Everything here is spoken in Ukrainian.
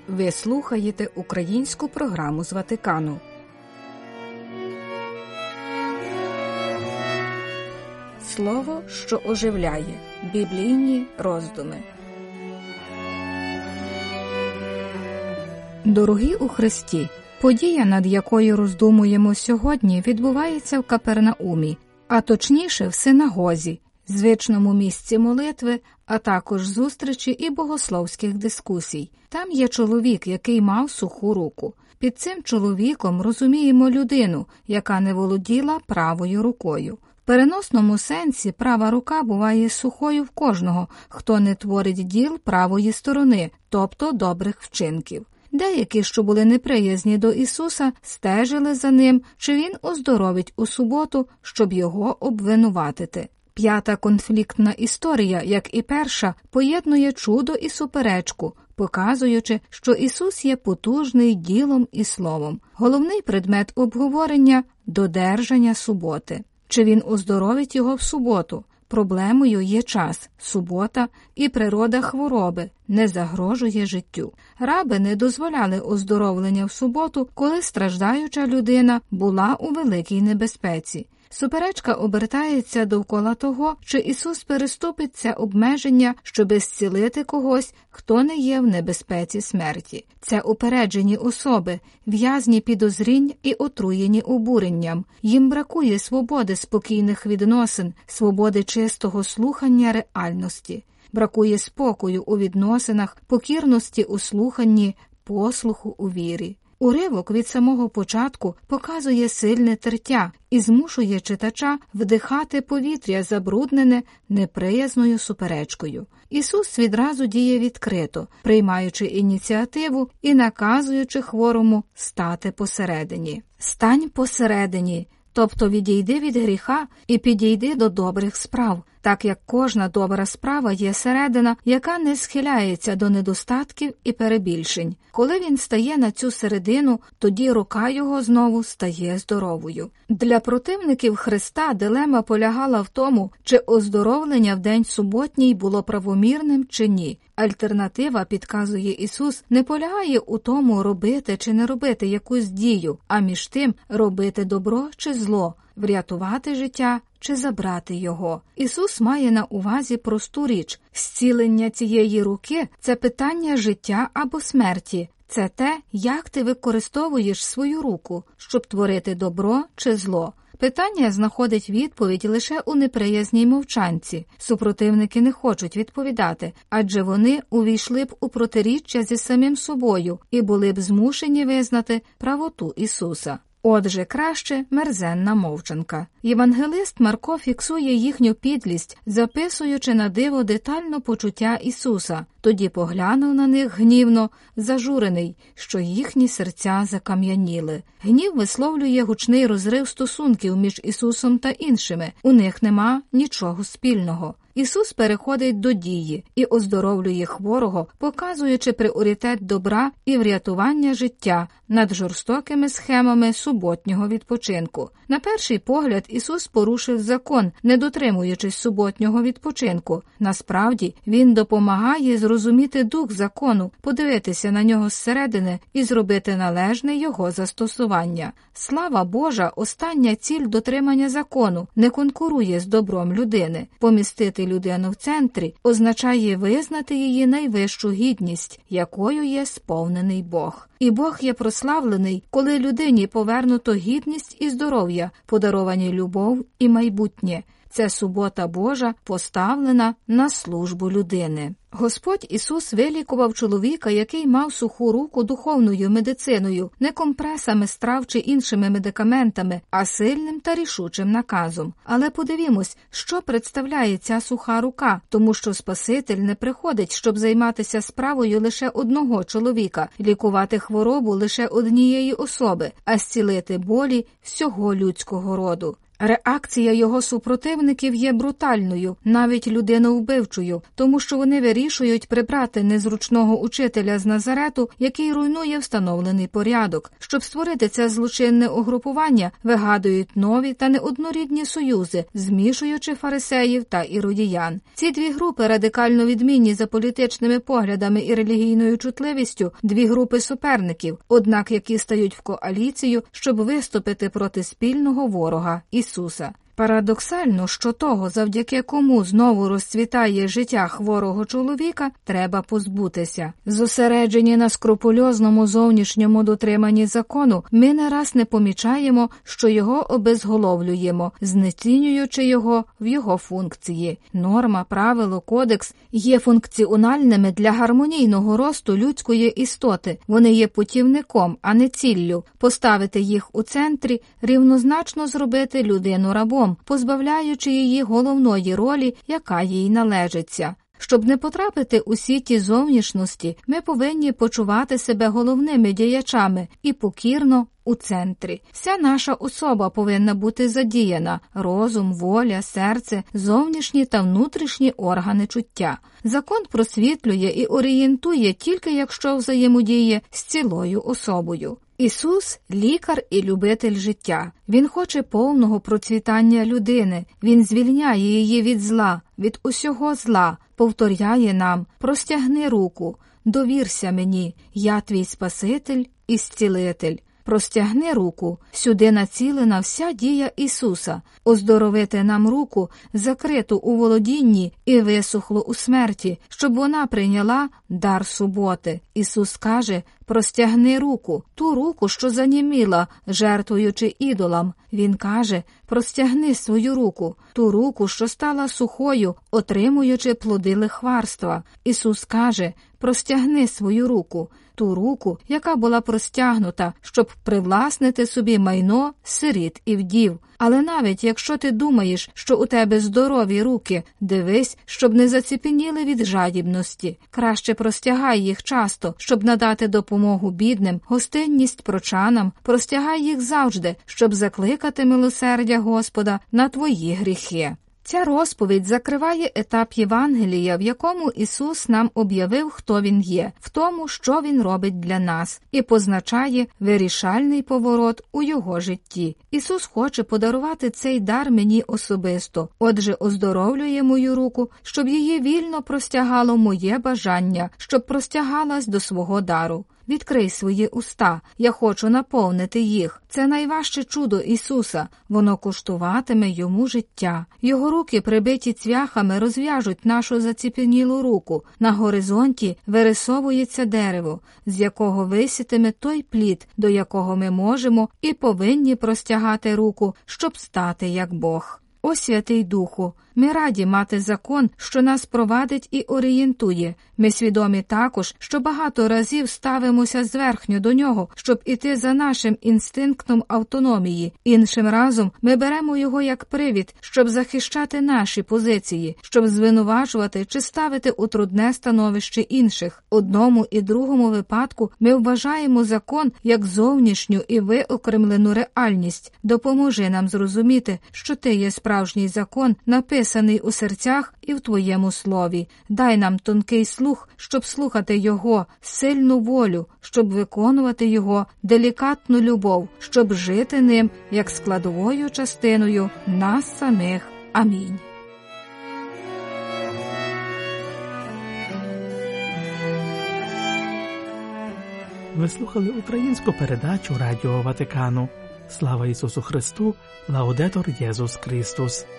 Ви слухаєте українську програму з Ватикану. Слово, що оживляє. Біблійні роздуми. Дорогі у Христі, подія, над якою роздумуємо сьогодні, відбувається в Капернаумі, а точніше в синагозі, звичному місці молитви, а також зустрічі і богословських дискусій. Там є чоловік, який мав суху руку. Під цим чоловіком розуміємо людину, яка не володіла правою рукою. В переносному сенсі права рука буває сухою в кожного, хто не творить діл правої сторони, тобто добрих вчинків. Деякі, що були неприязні до Ісуса, стежили за ним, чи Він оздоровить у суботу, щоб його обвинуватити. П'ята конфліктна історія, як і перша, поєднує чудо і суперечку, показуючи, що Ісус є потужний ділом і словом. Головний предмет обговорення – додержання суботи. Чи Він оздоровить його в суботу? Проблемою є час, субота і природа хвороби не загрожує життю. Раби не дозволяли оздоровлення в суботу, коли страждаюча людина була у великій небезпеці. Суперечка обертається довкола того, чи Ісус переступить це обмеження, щоби зцілити когось, хто не є в небезпеці смерті. Це упереджені особи, в'язні підозрінь і отруєні обуренням. Їм бракує свободи спокійних відносин, свободи чистого слухання реальності. Бракує спокою у відносинах, покірності у слуханні, послуху у вірі. Уривок від самого початку показує сильне тертя і змушує читача вдихати повітря, забруднене неприязною суперечкою. Ісус відразу діє відкрито, приймаючи ініціативу і наказуючи хворому стати посередині. «Стань посередині», тобто відійди від гріха і підійди до добрих справ, так як кожна добра справа є середина, яка не схиляється до недостатків і перебільшень. Коли він стає на цю середину, тоді рука його знову стає здоровою. Для противників Христа дилема полягала в тому, чи оздоровлення в день суботній було правомірним чи ні. Альтернатива, підказує Ісус, не полягає у тому, робити чи не робити якусь дію, а між тим робити добро чи зло, врятувати життя чи забрати його. Ісус має на увазі просту річ. Зцілення цієї руки – це питання життя або смерті. Це те, як ти використовуєш свою руку, щоб творити добро чи зло. Питання знаходить відповідь лише у неприязній мовчанці. Супротивники не хочуть відповідати, адже вони увійшли б у протиріччя зі самим собою і були б змушені визнати правоту Ісуса. Отже, краще мерзенна мовчанка. Євангелист Марко фіксує їхню підлість, записуючи на диво детально почуття Ісуса. Тоді поглянув на них гнівно, зажурений, що їхні серця закам'яніли. Гнів висловлює гучний розрив стосунків між Ісусом та іншими. У них нема нічого спільного. Ісус переходить до дії і оздоровлює хворого, показуючи пріоритет добра і врятування життя над жорстокими схемами суботнього відпочинку. На перший погляд Ісус порушив закон, не дотримуючись суботнього відпочинку. Насправді, Він допомагає зрозуміти дух закону, подивитися на нього зсередини і зробити належне його застосування. Слава Божа, остання ціль дотримання закону не конкурує з добром людини. Помістити людину в центрі означає визнати її найвищу гідність, якою є сповнений Бог. І Бог є прославлений, коли людині повернуто гідність і здоров'я, подаровані любов і майбутнє. Це субота Божа, поставлена на службу людини. Господь Ісус вилікував чоловіка, який мав суху руку духовною медициною, не компресами з трав чи іншими медикаментами, а сильним та рішучим наказом. Але подивімось, що представляє ця суха рука, тому що Спаситель не приходить, щоб займатися справою лише одного чоловіка, лікувати хворобу лише однієї особи, а зцілити болі всього людського роду. Реакція його супротивників є брутальною, навіть людиновбивчою, тому що вони вирішують прибрати незручного учителя з Назарету, який руйнує встановлений порядок. Щоб створити це злочинне угрупування, вигадують нові та неоднорідні союзи, змішуючи фарисеїв та іродіян. Ці дві групи радикально відмінні за політичними поглядами і релігійною чутливістю, дві групи суперників, однак які стають в коаліцію, щоб виступити проти спільного ворога – Ісуса. Парадоксально, що того, завдяки кому знову розцвітає життя хворого чоловіка, треба позбутися. Зосереджені на скрупульозному зовнішньому дотриманні закону, ми не раз не помічаємо, що його обезголовлюємо, знецінюючи його в його функції. Норма, правило, кодекс є функціональними для гармонійного росту людської істоти. Вони є путівником, а не ціллю. Поставити їх у центрі – рівнозначно зробити людину рабом, позбавляючи її головної ролі, яка їй належиться. Щоб не потрапити у сіті зовнішності, ми повинні почувати себе головними діячами і покірно у центрі. Вся наша особа повинна бути задіяна – розум, воля, серце, зовнішні та внутрішні органи чуття. Закон просвітлює і орієнтує тільки якщо взаємодіє з цілою особою. Ісус – лікар і любитель життя. Він хоче повного процвітання людини. Він звільняє її від зла, від усього зла, повторяє нам: «Простягни руку, довірся мені, я твій Спаситель і Зцілитель». Простягни руку, сюди націлена вся дія Ісуса, оздоровити нам руку, закриту у володінні і висохлу у смерті, щоб вона прийняла дар суботи. Ісус каже: простягни руку, ту руку, що заніміла, жертвуючи ідолам. Він каже: простягни свою руку, ту руку, що стала сухою, отримуючи плоди лихварства. Ісус каже: простягни свою руку, ту руку, яка була простягнута, щоб привласнити собі майно сиріт і вдів. Але навіть якщо ти думаєш, що у тебе здорові руки, дивись, щоб не заціпеніли від жадібності. Краще простягай їх часто, щоб надати допомогу бідним, гостинність прочанам, простягай їх завжди, щоб закликати милосердя Господа на твої гріхи. Ця розповідь закриває етап Євангелія, в якому Ісус нам об'явив, хто Він є, в тому, що Він робить для нас, і позначає вирішальний поворот у Його житті. Ісус хоче подарувати цей дар мені особисто, отже, оздоровлює мою руку, щоб її вільно простягало моє бажання, щоб простягалась до свого дару. Відкрий свої уста, я хочу наповнити їх. Це найважче чудо Ісуса, воно коштуватиме Йому життя. Його руки, прибиті цвяхами, розв'яжуть нашу заціпенілу руку. На горизонті вирисовується дерево, з якого висітиме той плід, до якого ми можемо і повинні простягати руку, щоб стати як Бог. О Святий Духу, ми раді мати закон, що нас провадить і орієнтує. Ми свідомі також, що багато разів ставимося зверхньо до нього, щоб іти за нашим інстинктом автономії. Іншим разом ми беремо його як привід, щоб захищати наші позиції, щоб звинувачувати чи ставити у трудне становище інших. Одному і другому випадку ми вважаємо закон як зовнішню і виокремлену реальність. Допоможи нам зрозуміти, що ти є справжній закон, написаний у серцях і в Твоєму слові. Дай нам тонкий слух, щоб слухати Його, сильну волю, щоб виконувати Його, делікатну любов, щоб жити ним як складовою частиною нас самих. Амінь. Ви слухали українську передачу Радіо Ватикану. Слава Ісусу Христу! Лаудетор Єсус Христос!